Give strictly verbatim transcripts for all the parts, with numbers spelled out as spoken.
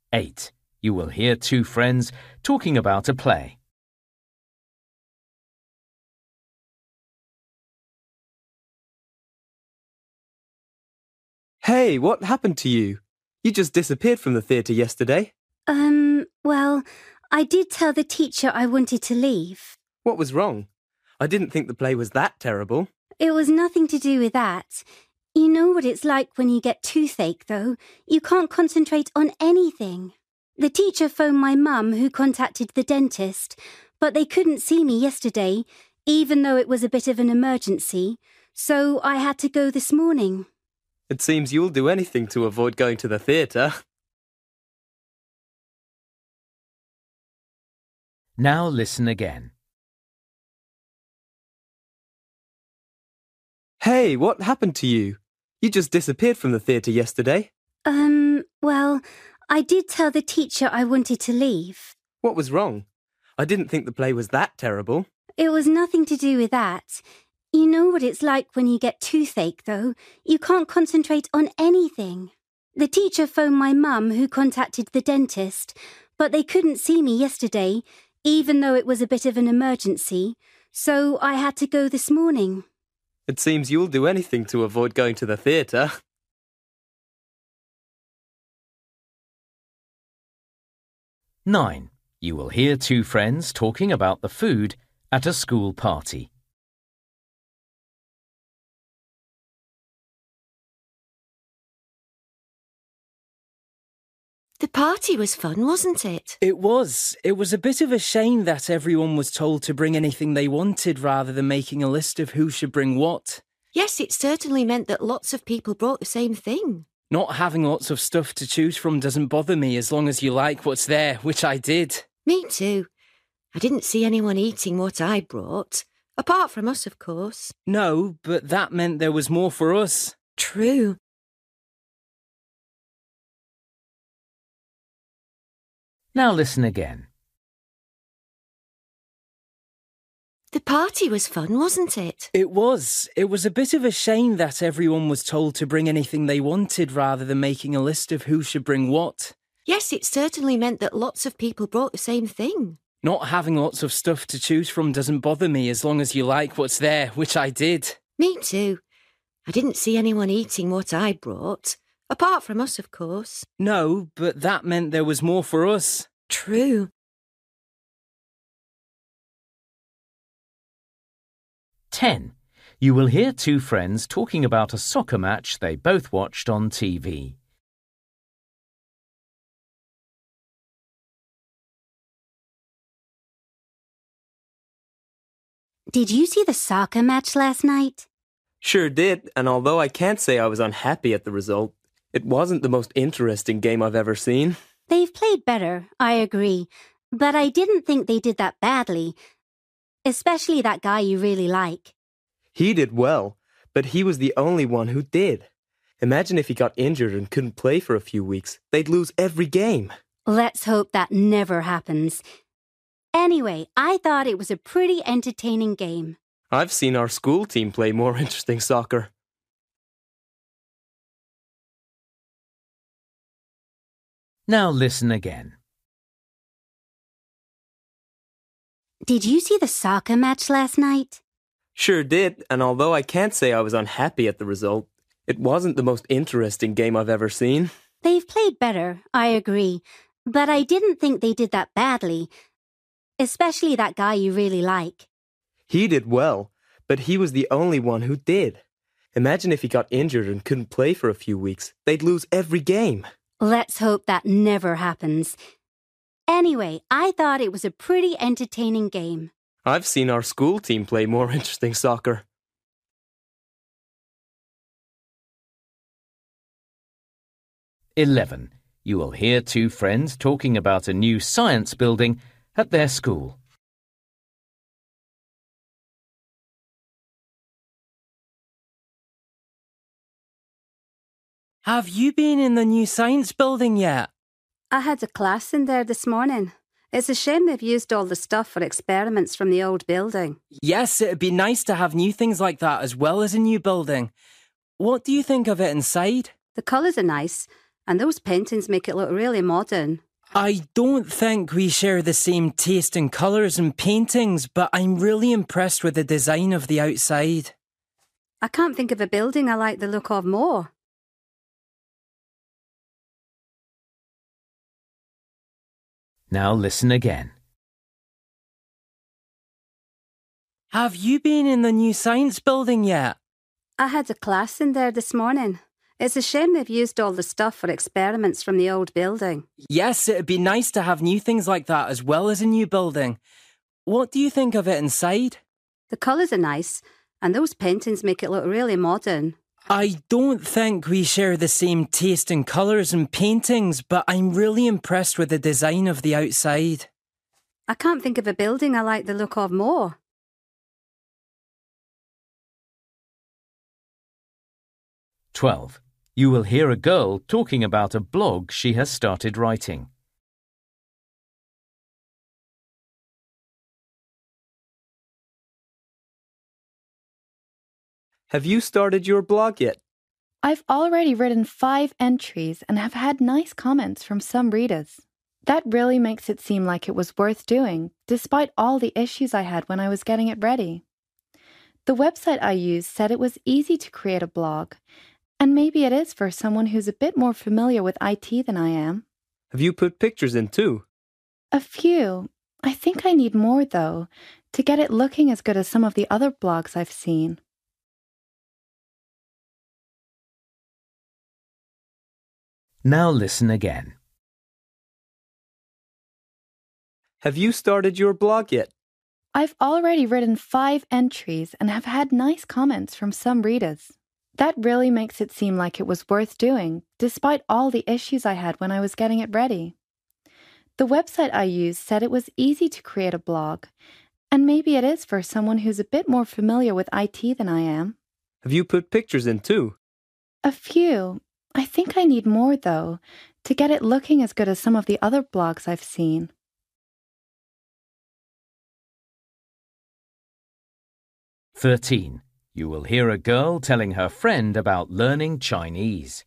eight. You will hear two friends talking about a play. Hey, what happened to you? You just disappeared from the theatre yesterday. Um, well, I did tell the teacher I wanted to leave. What was wrong? I didn't think the play was that terrible. It was nothing to do with that. You know what it's like when you get toothache, though. You can't concentrate on anything. The teacher phoned my mum, who contacted the dentist, but they couldn't see me yesterday, even though it was a bit of an emergency, so I had to go this morning. It seems you'll do anything to avoid going to the theatre. Now listen again. Hey, what happened to you? You just disappeared from the theatre yesterday. Um, well, I did tell the teacher I wanted to leave. What was wrong? I didn't think the play was that terrible. It was nothing to do with that. You know what it's like when you get toothache, though. You can't concentrate on anything. The teacher phoned my mum, who contacted the dentist, but they couldn't see me yesterday, even though it was a bit of an emergency, so I had to go this morning. It seems you'll do anything to avoid going to the theatre. nine. You will hear two friends talking about the food at a school party. The party was fun, wasn't it? It was. It was a bit of a shame that everyone was told to bring anything they wanted rather than making a list of who should bring what. Yes, it certainly meant that lots of people brought the same thing. Not having lots of stuff to choose from doesn't bother me as long as you like what's there, which I did. Me too. I didn't see anyone eating what I brought. Apart from us, of course. No, but that meant there was more for us. True. Now listen again. The party was fun, wasn't it? It was. It was a bit of a shame that everyone was told to bring anything they wanted rather than making a list of who should bring what. Yes, it certainly meant that lots of people brought the same thing. Not having lots of stuff to choose from doesn't bother me as long as you like what's there, which I did. Me too. I didn't see anyone eating what I brought. Apart from us, of course. No, but that meant there was more for us. True. ten. You will hear two friends talking about a soccer match they both watched on T V. Did you see the soccer match last night? Sure did, and although I can't say I was unhappy at the result, it wasn't the most interesting game I've ever seen. They've played better, I agree, but I didn't think they did that badly, especially that guy you really like. He did well, but he was the only one who did. Imagine if he got injured and couldn't play for a few weeks. They'd lose every game. Let's hope that never happens. Anyway, I thought it was a pretty entertaining game. I've seen our school team play more interesting soccer. Now listen again. Did you see the soccer match last night? Sure did, and although I can't say I was unhappy at the result, it wasn't the most interesting game I've ever seen. They've played better, I agree, but I didn't think they did that badly, especially that guy you really like. He did well, but he was the only one who did. Imagine if he got injured and couldn't play for a few weeks. They'd lose every game. Let's hope that never happens. Anyway, I thought it was a pretty entertaining game. I've seen our school team play more interesting soccer. eleven. You will hear two friends talking about a new science building at their school. Have you been in the new science building yet? I had a class in there this morning. It's a shame they've used all the stuff for experiments from the old building. Yes, it'd be nice to have new things like that as well as a new building. What do you think of it inside? The colours are nice, And those paintings make it look really modern. I don't think we share the same taste in colours and paintings, but I'm really impressed with the design of the outside. I can't think of a building I like the look of more. Now listen again. Have you been in the new science building yet? I had a class in there this morning. It's a shame they've used all the stuff for experiments from the old building. Yes, it'd be nice to have new things like that as well as a new building. What do you think of it inside? The colours are nice, and those paintings make it look really modern. I don't think we share the same taste in colours and paintings, but I'm really impressed with the design of the outside. I can't think of a building I like the look of more. twelve. You will hear a girl talking about a blog she has started writing. Have you started your blog yet? I've already written five entries and have had nice comments from some readers. That really makes it seem like it was worth doing, despite all the issues I had when I was getting it ready. The website I used said it was easy to create a blog, and maybe it is for someone who's a bit more familiar with I T than I am. Have you put pictures in too? A few. I think I need more, though, to get it looking as good as some of the other blogs I've seen. Now listen again. Have you started your blog yet? I've already written five entries and have had nice comments from some readers. That really makes it seem like it was worth doing, despite all the issues I had when I was getting it ready. The website I used said it was easy to create a blog, and maybe it is for someone who's a bit more familiar with I T than I am. Have you put pictures in too? A few. I think I need more, though, to get it looking as good as some of the other blogs I've seen. thirteen. You will hear a girl telling her friend about learning Chinese.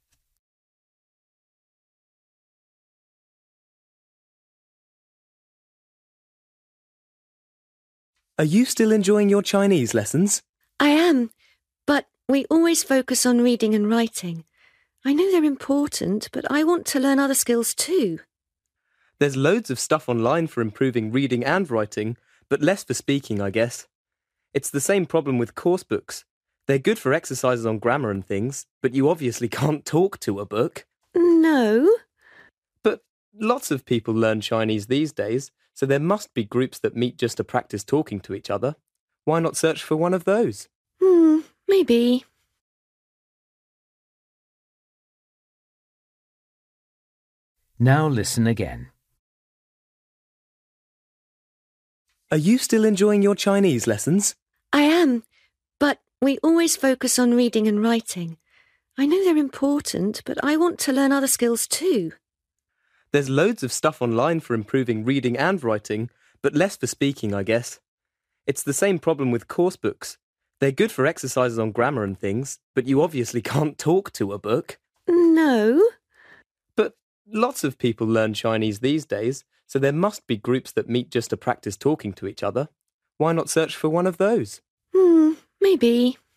Are you still enjoying your Chinese lessons? I am, but we always focus on reading and writing. I know they're important, but I want to learn other skills too. There's loads of stuff online for improving reading and writing, but less for speaking, I guess. It's the same problem with course books. They're good for exercises on grammar and things, but you obviously can't talk to a book. No. But lots of people learn Chinese these days, so there must be groups that meet just to practice talking to each other. Why not search for one of those? Hmm, maybe. Now listen again. Are you still enjoying your Chinese lessons? I am, but we always focus on reading and writing. I know they're important, but I want to learn other skills too. There's loads of stuff online for improving reading and writing, but less for speaking, I guess. It's the same problem with course books. They're good for exercises on grammar and things, but you obviously can't talk to a book. No. But lots of people learn Chinese these days, so there must be groups that meet just to practice talking to each other. Why not search for one of those? Hmm, maybe.